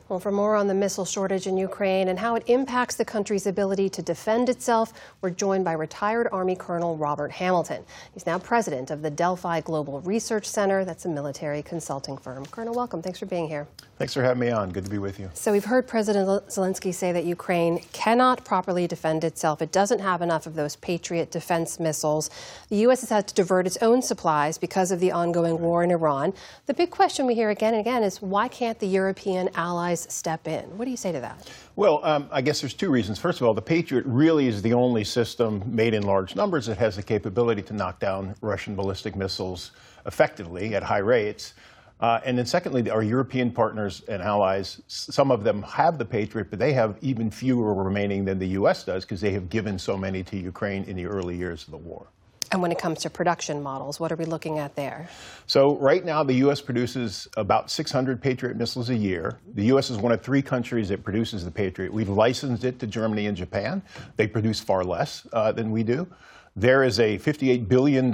Well, for more on the missile shortage in Ukraine and how it impacts the country's ability to defend itself, we're joined by retired Army Colonel Robert Hamilton. He's now president of the Delphi Global Research Center. That's a military consulting firm. Colonel, welcome. Thanks for being here. Thanks for having me on. Good to be with you. So we've heard President Zelensky say that Ukraine cannot properly defend itself. It doesn't have enough of those Patriot defense missiles. The U.S. has had to divert its own supplies because of the ongoing war in Iran. The big question we hear again and again is why can't the European allies step in? What do you say to that? Well, I guess there's two reasons. First of all, the Patriot really is the only system made in large numbers that has the capability to knock down Russian ballistic missiles effectively at high rates. And then secondly, our European partners and allies, some of them have the Patriot, but they have even fewer remaining than the U.S. does because they have given so many to Ukraine in the early years of the war. And when it comes to production models, what are we looking at there? So right now, the U.S. produces about 600 Patriot missiles a year. The U.S. is one of 3 countries that produces the Patriot. We've licensed it to Germany and Japan. They produce far less than we do. There is a $58 billion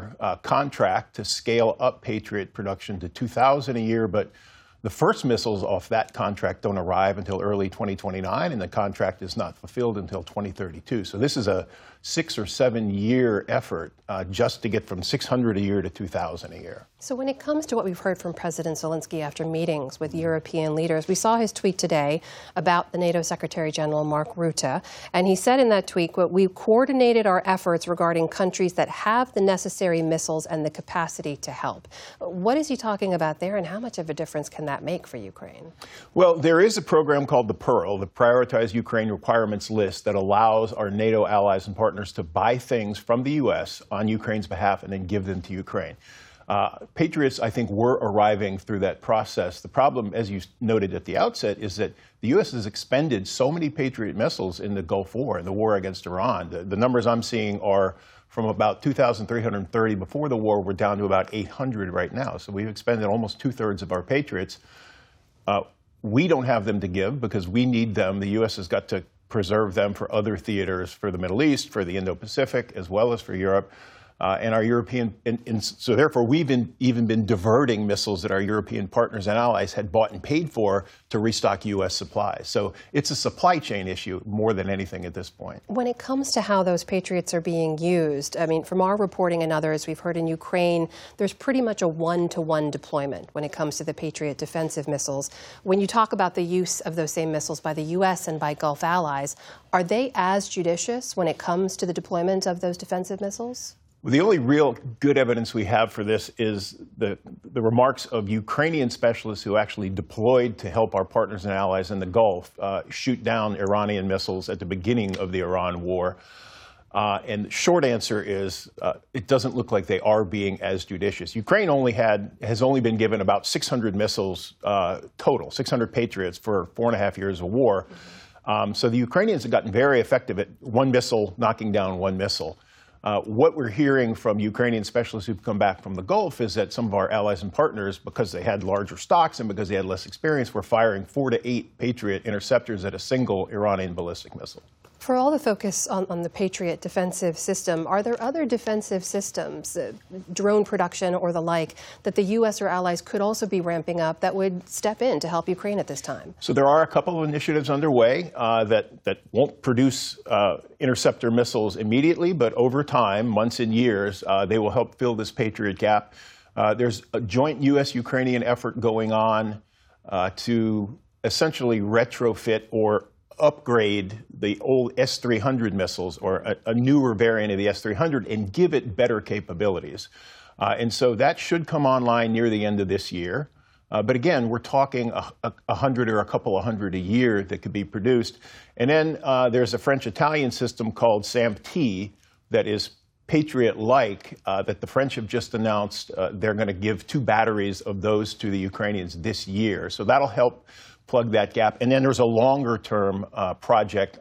contract to scale up Patriot production to 2,000 a year, but the first missiles off that contract don't arrive until early 2029, and the contract is not fulfilled until 2032. So this is a 6 or 7 year effort just to get from 600 a year to 2,000 a year. So when it comes to what we've heard from President Zelensky after meetings with European leaders, we saw his tweet today about the NATO Secretary General Mark Rutte, and he said in that tweet, "We've coordinated our efforts regarding countries that have the necessary missiles and the capacity to help." What is he talking about there, and how much of a difference can that make for Ukraine? Well, there is a program called the PEARL, the Prioritized Ukraine Requirements List, that allows our NATO allies and partners to buy things from the U.S. on Ukraine's behalf and then give them to Ukraine. Patriots, I think, were arriving through that process. The problem, as you noted at the outset, is that the U.S. has expended so many Patriot missiles in the Gulf War, in the war against Iran. The numbers I'm seeing are from about 2,330 before the war, we're down to about 800 right now. So we've expended almost 2/3 of our Patriots. We don't have them to give because we need them. The U.S. has got to preserve them for other theaters, for the Middle East, for the Indo-Pacific, as well as for Europe. And our European, so therefore we've even been diverting missiles that our European partners and allies had bought and paid for to restock U.S. supplies. So it's a supply chain issue more than anything at this point. When it comes to how those Patriots are being used, I mean, from our reporting and others, we've heard in Ukraine, there's pretty much a one-to-one deployment when it comes to the Patriot defensive missiles. When you talk about the use of those same missiles by the U.S. and by Gulf allies, are they as judicious when it comes to the deployment of those defensive missiles? Well, the only real good evidence we have for this is the remarks of Ukrainian specialists who actually deployed to help our partners and allies in the Gulf shoot down Iranian missiles at the beginning of the Iran war. And the short answer is it doesn't look like they are being as judicious. Ukraine has only been given about 600 missiles total, 600 Patriots for 4.5 years of war. So the Ukrainians have gotten very effective at one missile knocking down one missile. What we're hearing from Ukrainian specialists who've come back from the Gulf is that some of our allies and partners, because they had larger stocks and because they had less experience, were firing 4 to 8 Patriot interceptors at a single Iranian ballistic missile. For all the focus on the Patriot defensive system, are there other defensive systems, drone production or the like, that the U.S. or allies could also be ramping up that would step in to help Ukraine at this time? So there are a couple of initiatives underway that won't produce interceptor missiles immediately, but over time, months and years, they will help fill this Patriot gap. There's a joint U.S.-Ukrainian effort going on to essentially retrofit or upgrade the old S-300 missiles or a newer variant of the S-300 and give it better capabilities. And so that should come online near the end of this year. But again, we're talking 100 or a couple of hundred a year that could be produced. And then there's a French-Italian system called SAMP-T that is Patriot-like that the French have just announced they're going to give 2 batteries of those to the Ukrainians this year. So that'll help plug that gap. And then there's a longer-term project on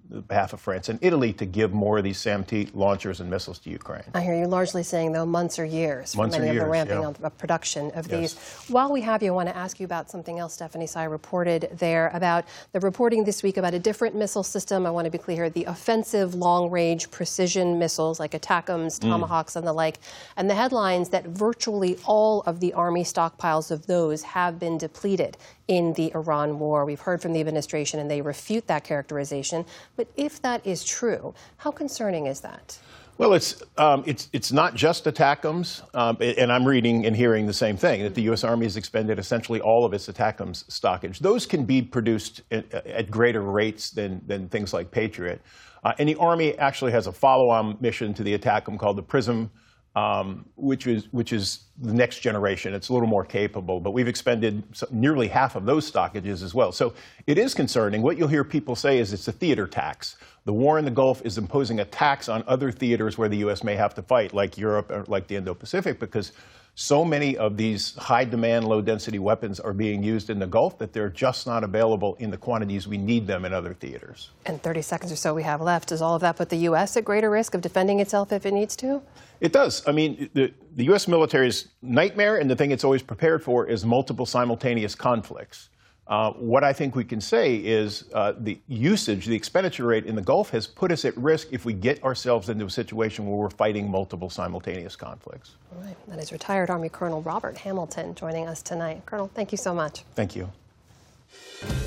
behalf of France and Italy to give more of these SAM-T launchers and missiles to Ukraine. I hear you largely saying, though, months or years for many of the ramping of production of these. While we have you, I want to ask you about something else Stephanie Sy reported there about the reporting this week about a different missile system. I want to be clear, the offensive long-range precision missiles like ATACMS, Tomahawks, and the like, and the headlines that virtually all of the Army stockpiles of those have been depleted in the Iran war. We've heard from the administration, and they refute that characterization. But if that is true, how concerning is that? Well, it's not just ATACMS, and I'm reading and hearing the same thing, that the U.S. Army has expended essentially all of its ATACMS stockage. Those can be produced at greater rates than things like Patriot. And the Army actually has a follow-on mission to the ATACMS called the PRISM, which is the next generation. It's a little more capable, but we've expended nearly half of those stockages as well. So it is concerning. What you'll hear people say is it's a theater tax. The war in the Gulf is imposing a tax on other theaters where the U.S. may have to fight, like Europe or like the Indo-Pacific, because so many of these high-demand, low-density weapons are being used in the Gulf that they're just not available in the quantities we need them in other theaters. And 30 seconds or so we have left. Does all of that put the U.S. at greater risk of defending itself if it needs to? It does. I mean, the U.S. military's nightmare and the thing it's always prepared for is multiple simultaneous conflicts. What I think we can say is the usage, the expenditure rate in the Gulf has put us at risk if we get ourselves into a situation where we're fighting multiple simultaneous conflicts. All right. That is retired Army Colonel Robert Hamilton joining us tonight. Colonel, thank you so much. Thank you.